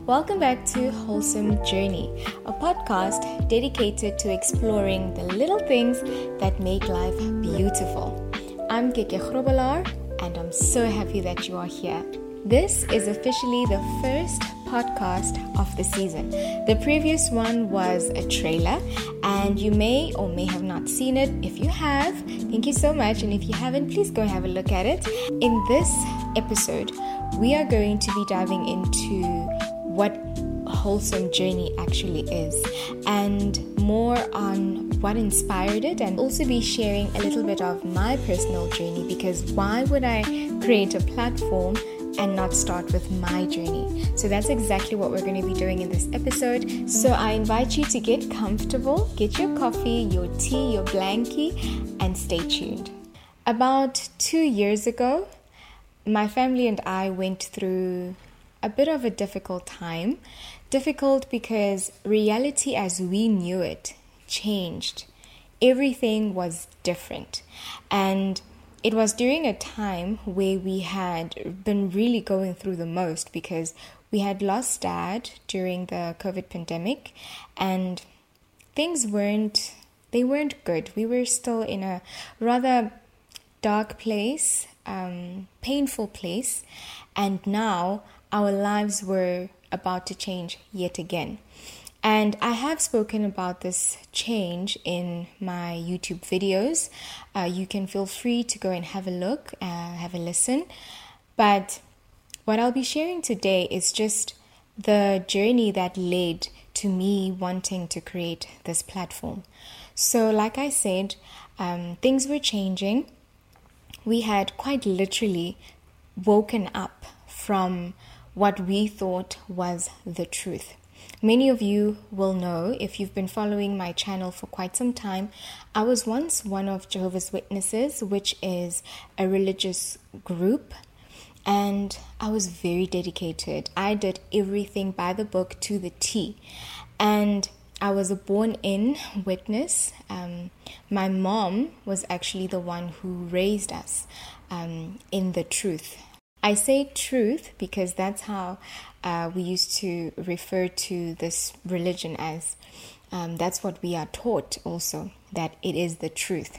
Welcome back to Wholesome Journey, a podcast dedicated to exploring the little things that make life beautiful. I'm Keke Grobbelaar, and I'm so happy that you are here. This is officially the first podcast of the season. The previous one was a trailer, and you may or may have not seen it. If you have, thank you so much, and if you haven't, please go have a look at it. In this episode, we are going to be diving into what Wholesome Journey actually is and more on what inspired it, and also be sharing a little bit of my personal journey, because why would I create a platform and not start with my journey? So that's exactly what we're going to be doing in this episode. So I invite you to get comfortable, get your coffee, your tea, your blankie, and stay tuned. About 2 years ago, my family and I went through a bit of a difficult time. Difficult because reality as we knew it changed. Everything was different. And it was during a time where we had been really going through the most, because we had lost Dad during the COVID pandemic, and things weren't good. We were still in a rather dark place, painful place, and now our lives were about to change yet again. And I have spoken about this change in my YouTube videos. You can feel free to go and have a look, have a listen. But what I'll be sharing today is just the journey that led to me wanting to create this platform. So like I said, things were changing. We had quite literally woken up from what we thought was the truth. Many of you will know, if you've been following my channel for quite some time, I was once one of Jehovah's Witnesses, which is a religious group, and I was very dedicated. I did everything by the book to the T, and I was a born-in witness. My mom was actually the one who raised us in the truth. I say truth because that's how we used to refer to this religion as. That's what we are taught also, that it is the truth.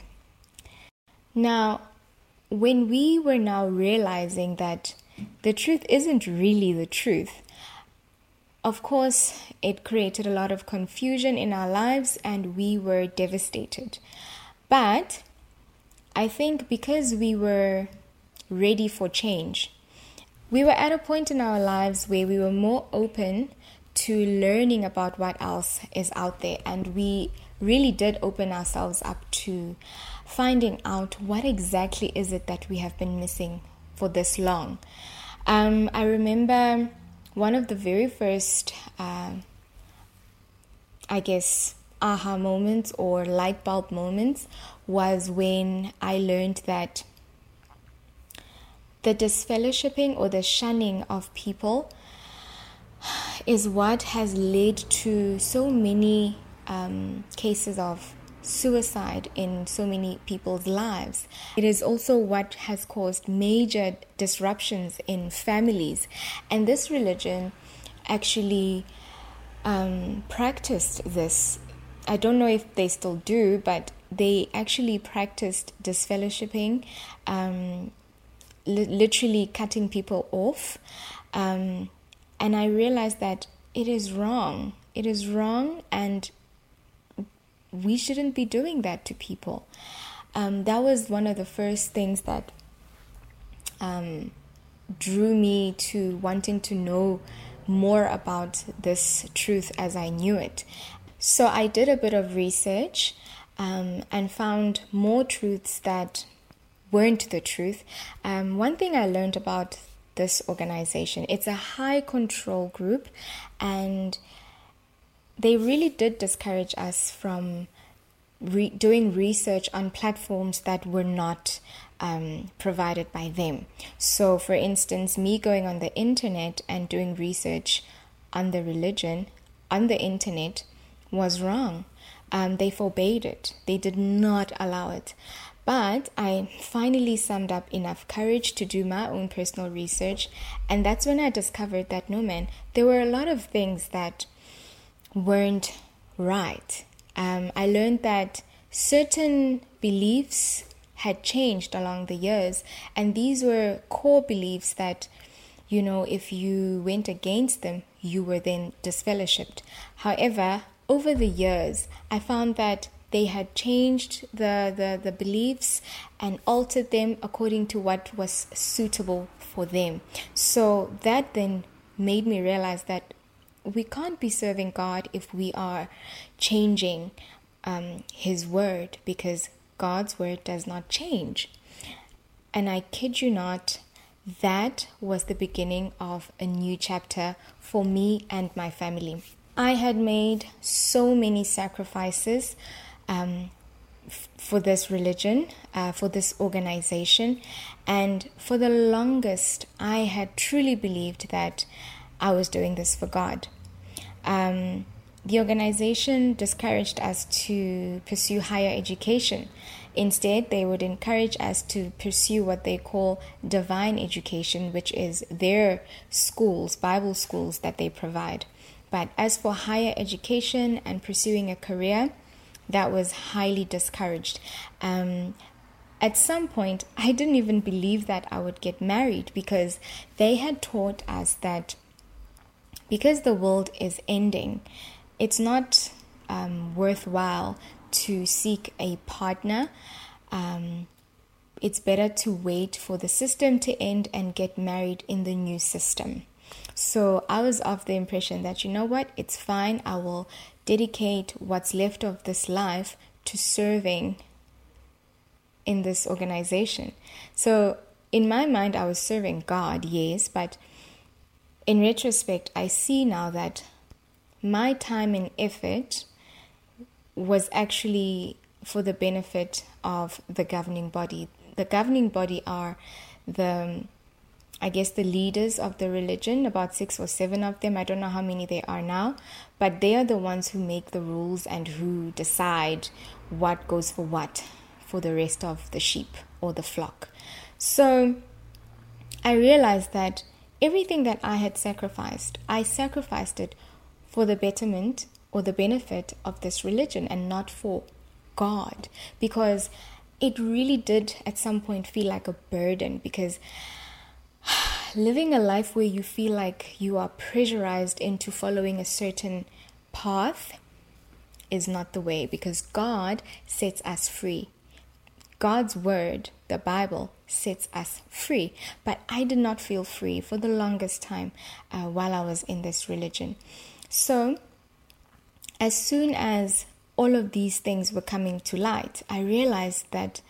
Now, when we were now realizing that the truth isn't really the truth, of course, it created a lot of confusion in our lives, and we were devastated. But I think because we were ready for change, we were at a point in our lives where we were more open to learning about what else is out there. And we really did open ourselves up to finding out what exactly is it that we have been missing for this long. I remember one of the very first, aha moments or light bulb moments was when I learned that the disfellowshipping or the shunning of people is what has led to so many cases of suicide in so many people's lives. It is also what has caused major disruptions in families. And this religion actually practiced this. I don't know if they still do, but they actually practiced disfellowshipping, literally cutting people off. And I realized that it is wrong. It is wrong, and we shouldn't be doing that to people. That was one of the first things that drew me to wanting to know more about this truth as I knew it. So I did a bit of research and found more truths that weren't the truth. One thing I learned about this organization, it's a high control group, and they really did discourage us from doing research on platforms that were not provided by them. So for instance, me going on the internet and doing research on the religion on the internet was wrong. They forbade it. They did not allow it. But I finally summed up enough courage to do my own personal research. And that's when I discovered that no, man, there were a lot of things that weren't right. I learned that certain beliefs had changed along the years. And these were core beliefs that, if you went against them, you were then disfellowshipped. However, over the years, I found that they had changed the beliefs and altered them according to what was suitable for them. So that then made me realize that we can't be serving God if we are changing His word, because God's word does not change. And I kid you not, that was the beginning of a new chapter for me and my family. I had made so many sacrifices for this religion, for this organization, and for the longest I had truly believed that I was doing this for God. The organization discouraged us to pursue higher education. Instead, they would encourage us to pursue what they call divine education, which is their schools, Bible schools that they provide. But as for higher education and pursuing a career, that was highly discouraged. At some point, I didn't even believe that I would get married, because they had taught us that because the world is ending, it's not worthwhile to seek a partner. It's better to wait for the system to end and get married in the new system. So I was of the impression that, it's fine. I will dedicate what's left of this life to serving in this organization. So in my mind, I was serving God, yes, but in retrospect, I see now that my time and effort was actually for the benefit of the governing body. The governing body are the leaders of the religion, about 6 or 7 of them. I don't know how many there are now, but they are the ones who make the rules and who decide what goes for what for the rest of the sheep or the flock. So I realized that everything that I had sacrificed, I sacrificed it for the betterment or the benefit of this religion and not for God, because it really did at some point feel like a burden, because living a life where you feel like you are pressurized into following a certain path is not the way, because God sets us free. God's word, the Bible, sets us free. But I did not feel free for the longest time while I was in this religion. So as soon as all of these things were coming to light, I realized that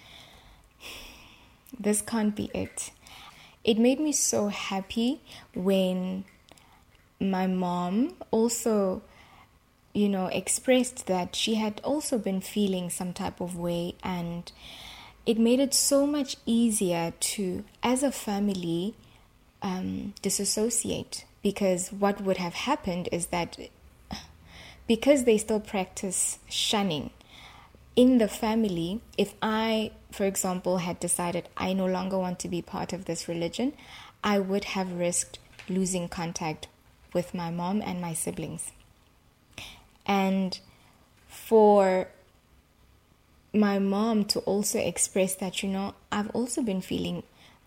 this can't be it. It made me so happy when my mom also, expressed that she had also been feeling some type of way, and it made it so much easier to, as a family, disassociate, because what would have happened is that because they still practice shunning in the family, if I, for example, had decided I no longer want to be part of this religion, I would have risked losing contact with my mom and my siblings. And for my mom to also express that, I've also been feeling,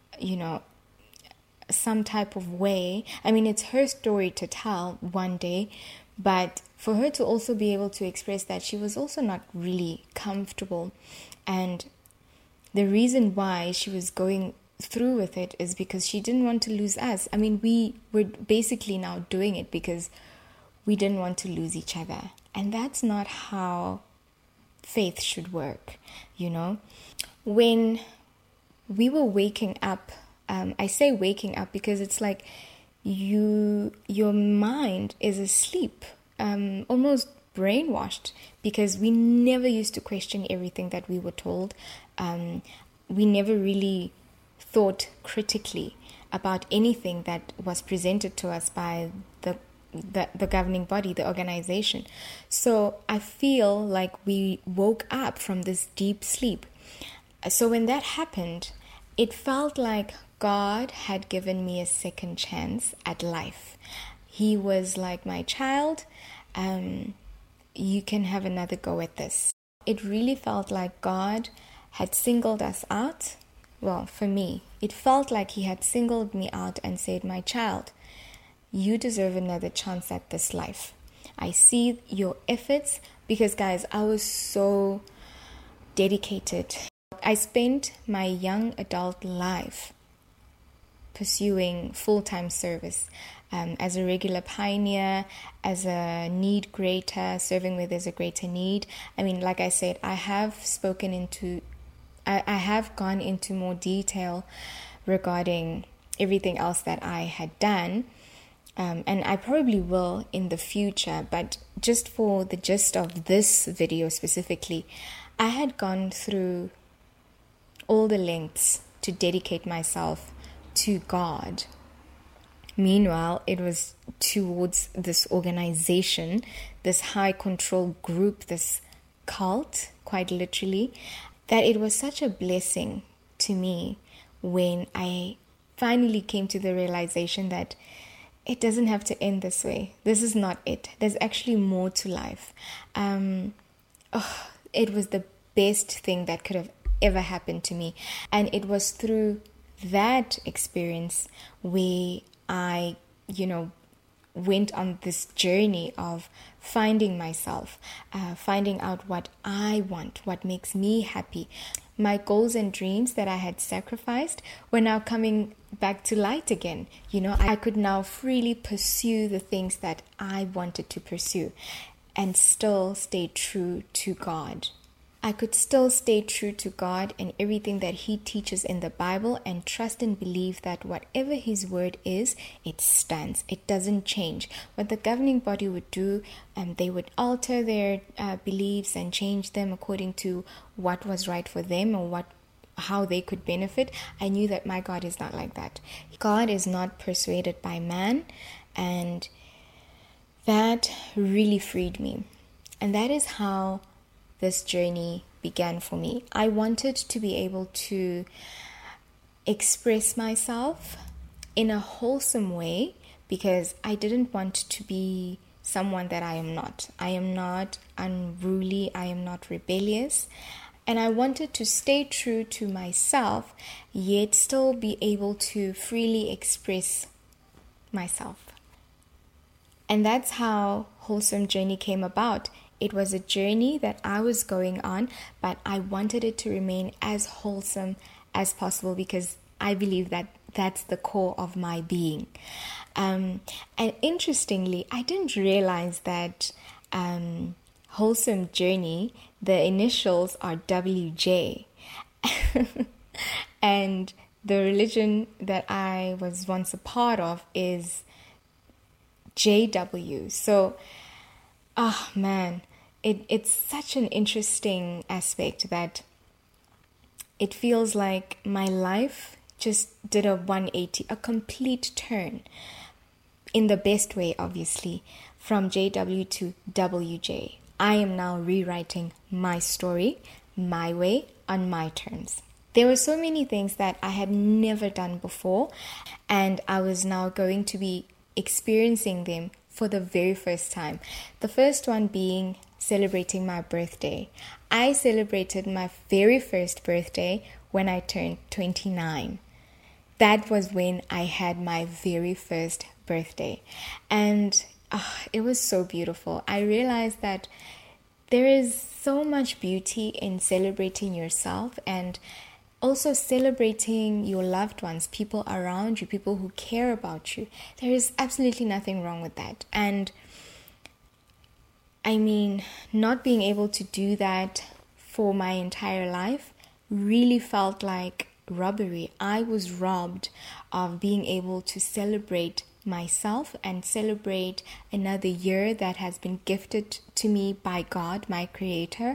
some type of way. I mean, it's her story to tell one day, but for her to also be able to express that she was also not really comfortable. And the reason why she was going through with it is because she didn't want to lose us. I mean, we were basically now doing it because we didn't want to lose each other. And that's not how faith should work, When we were waking up, I say waking up because it's like your mind is asleep, almost brainwashed, because we never used to question everything that we were told. We never really thought critically about anything that was presented to us by the governing body, the organization. So I feel like we woke up from this deep sleep. So when that happened, it felt like God had given me a second chance at life. He was like, my child, you can have another go at this. It really felt like God had singled us out. Well, for me, it felt like He had singled me out and said, my child, you deserve another chance at this life. I see your efforts, because guys, I was so dedicated. I spent my young adult life pursuing full-time service as a regular pioneer, as a need greater, serving where there's a greater need. I mean, like I said, I have gone into more detail regarding everything else that I had done. And I probably will in the future, but just for the gist of this video specifically, I had gone through all the lengths to dedicate myself to God. Meanwhile, it was towards this organization, this high control group, this cult, quite literally, that it was such a blessing to me when I finally came to the realization that it doesn't have to end this way. This is not it. There's actually more to life. It was the best thing that could have ever happened to me. And it was through that experience where I, went on this journey of finding myself, finding out what I want, what makes me happy. My goals and dreams that I had sacrificed were now coming back to light again. I could now freely pursue the things that I wanted to pursue and still stay true to God. I could still stay true to God and everything that He teaches in the Bible, and trust and believe that whatever His word is, it stands. It doesn't change. What the governing body would do, they would alter their beliefs and change them according to what was right for them or how they could benefit. I knew that my God is not like that. God is not persuaded by man, and that really freed me. And that is how this journey began for me. I wanted to be able to express myself in a wholesome way, because I didn't want to be someone that I am not. I am not unruly. I am not rebellious. And I wanted to stay true to myself, yet still be able to freely express myself. And that's how Wholesome Journey came about. It was a journey that I was going on, but I wanted it to remain as wholesome as possible, because I believe that that's the core of my being. And interestingly, I didn't realize that Wholesome Journey, the initials are WJ. And the religion that I was once a part of is JW. So, it's such an interesting aspect that it feels like my life just did a 180, a complete turn, in the best way, obviously, from JW to WJ. I am now rewriting my story, my way, on my terms. There were so many things that I had never done before, and I was now going to be experiencing them for the very first time. The first one being celebrating my birthday. I celebrated my very first birthday when I turned 29. That was when I had my very first birthday. And it was so beautiful. I realized that there is so much beauty in celebrating yourself, and also celebrating your loved ones, people around you, people who care about you. There is absolutely nothing wrong with that. And I mean, not being able to do that for my entire life really felt like robbery. I was robbed of being able to celebrate myself and celebrate another year that has been gifted to me by God, my Creator.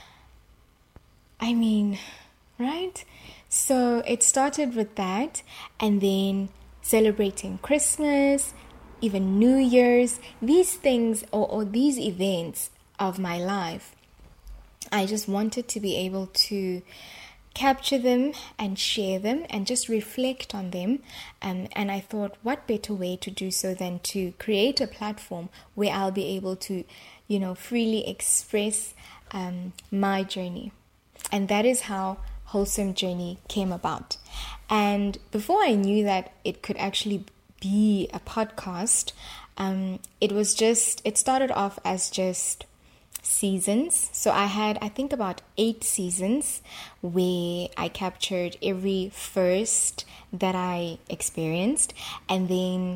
I mean, right? So it started with that, and then celebrating Christmas, even New Year's, these things or these events of my life. I just wanted to be able to capture them and share them and just reflect on them. And I thought, what better way to do so than to create a platform where I'll be able to, freely express my journey. And that is how Wholesome Journey came about. And before I knew that it could actually be a podcast, it started off as just seasons. So I had, I think, about 8 seasons where I captured every first that I experienced. And then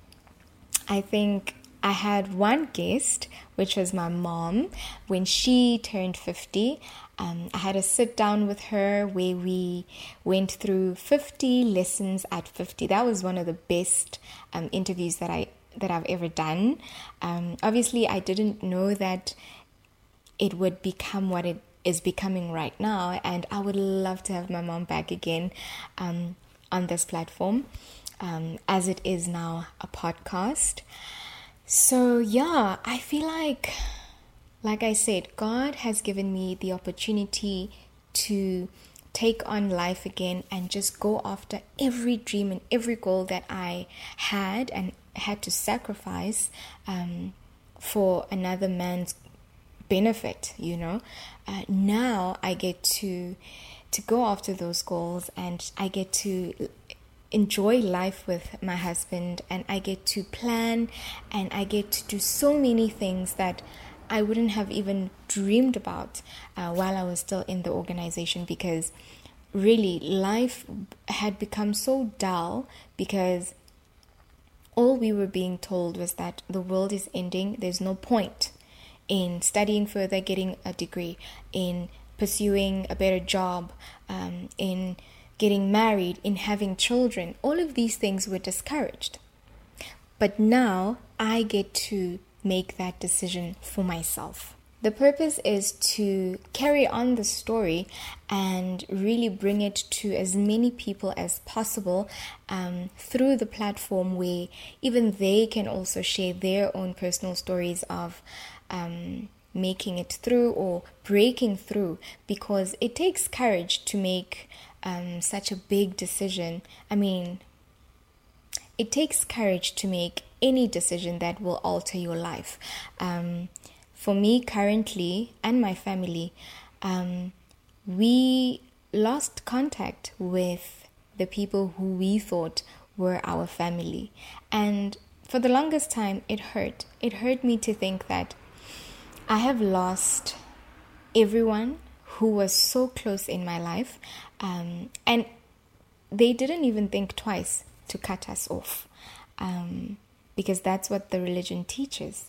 I think I had one guest, which was my mom, when she turned 50. I had a sit down with her where we went through 50 lessons at 50. That was one of the best interviews that I've ever done. Obviously, I didn't know that it would become what it is becoming right now, and I would love to have my mom back again on this platform, as it is now a podcast. So yeah, I feel like I said, God has given me the opportunity to take on life again and just go after every dream and every goal that I had and had to sacrifice for another man's benefit. Now I get to go after those goals, and I get to enjoy life with my husband, and I get to plan, and I get to do so many things that I wouldn't have even dreamed about while I was still in the organization, because really life had become so dull, because all we were being told was that the world is ending. There's no point in studying further, getting a degree, in pursuing a better job, in getting married, in having children. All of these things were discouraged. But now I get to make that decision for myself. The purpose is to carry on the story and really bring it to as many people as possible through the platform where even they can also share their own personal stories of making it through or breaking through, because it takes courage to make such a big decision. I mean, it takes courage to make any decision that will alter your life. For me currently and my family, we lost contact with the people who we thought were our family. And for the longest time, it hurt. It hurt me to think that I have lost everyone who was so close in my life. And they didn't even think twice to cut us off. Because that's what the religion teaches.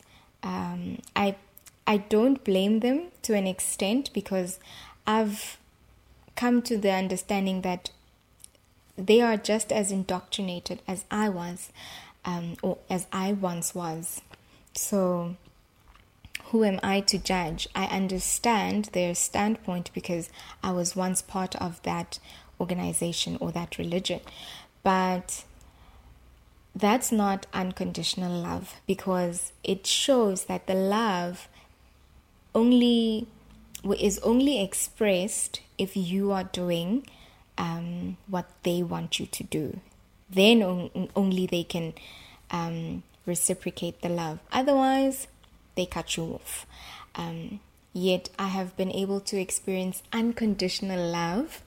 I don't blame them to an extent, because I've come to the understanding that they are just as indoctrinated as I was, or as I once was. So who am I to judge? I understand their standpoint because I was once part of that organization or that religion. But that's not unconditional love, because it shows that the love is only expressed if you are doing what they want you to do. Then only they can reciprocate the love. Otherwise, they cut you off. Yet I have been able to experience unconditional love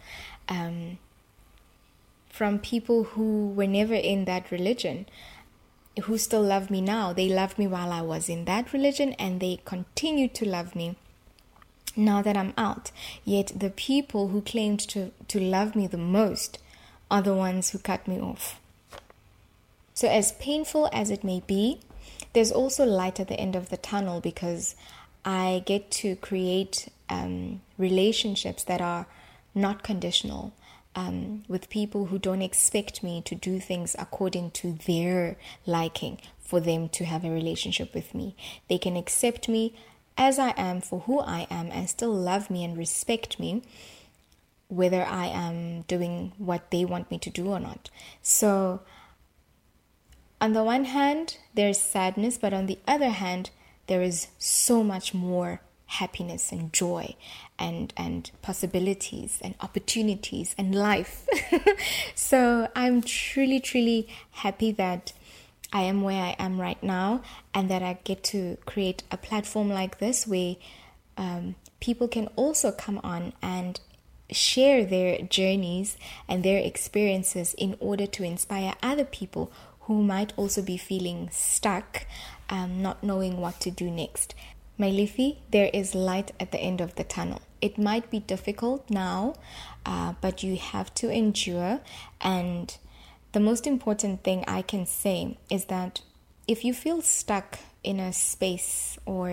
from people who were never in that religion, who still love me now. They loved me while I was in that religion, and they continue to love me now that I'm out. Yet the people who claimed to love me the most are the ones who cut me off. So as painful as it may be, there's also light at the end of the tunnel, because I get to create relationships that are not conditional, with people who don't expect me to do things according to their liking for them to have a relationship with me. They can accept me as I am for who I am and still love me and respect me, whether I am doing what they want me to do or not. So on the one hand, there's sadness, but on the other hand, there is so much more happiness and joy and possibilities and opportunities and life. So I'm truly, truly happy that I am where I am right now, and that I get to create a platform like this where people can also come on and share their journeys and their experiences in order to inspire other people who might also be feeling stuck, not knowing what to do next. My Leafy, there is light at the end of the tunnel. It might be difficult now, but you have to endure. And the most important thing I can say is that if you feel stuck in a space or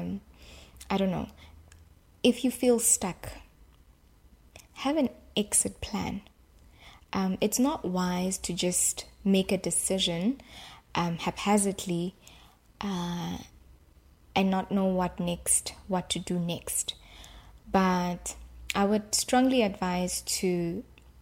if you feel stuck, have an exit plan. It's not wise to just make a decision haphazardly and not know what to do next. But I would strongly advise you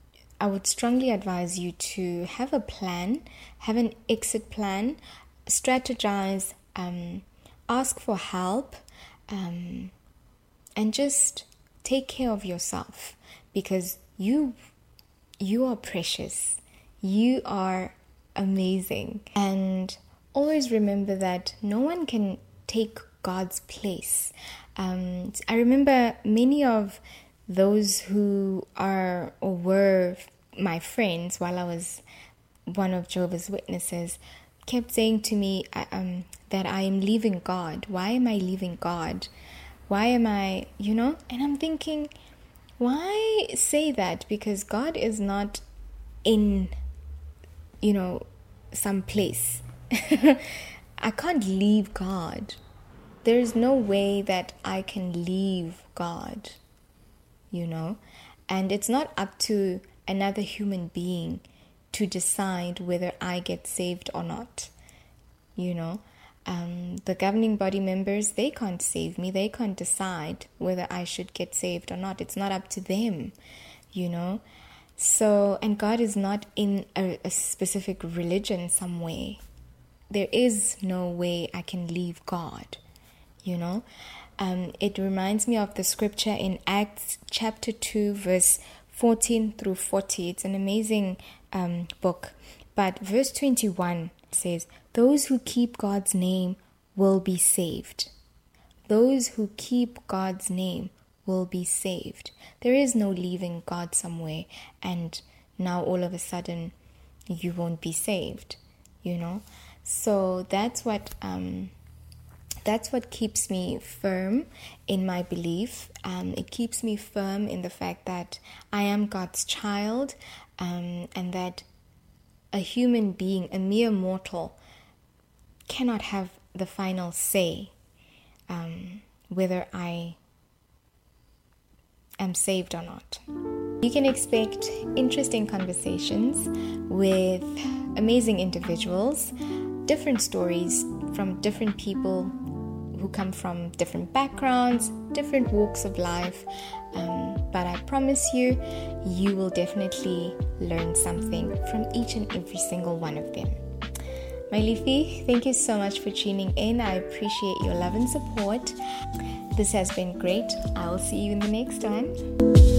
to have a plan, have an exit plan, strategize, ask for help, and just take care of yourself, because you are precious. You are amazing. And always remember that no one can take God's place. I remember many of those who are or were my friends while I was one of Jehovah's Witnesses kept saying to me that I am leaving God. Why am I leaving God? Why am I, And I'm thinking, why say that? Because God is not in, some place. I can't leave God. There is no way that I can leave God, And it's not up to another human being to decide whether I get saved or not, The governing body members, they can't save me. They can't decide whether I should get saved or not. It's not up to them, So, and God is not in a specific religion some way. There is no way I can leave God, It reminds me of the scripture in Acts chapter 2, verse 14 through 40. It's an amazing book. But verse 21 says, "Those who keep God's name will be saved." Those who keep God's name will be saved. There is no leaving God somewhere and now all of a sudden you won't be saved, So that's what keeps me firm in my belief. It keeps me firm in the fact that I am God's child, and that a human being, a mere mortal, cannot have the final say whether I am saved or not. You can expect interesting conversations with amazing individuals, different stories from different people who come from different backgrounds, different walks of life, but I promise you will definitely learn something from each and every single one of them. My Leafy, thank you so much for tuning in. I appreciate your love and support. This has been great. I will see you in the next time.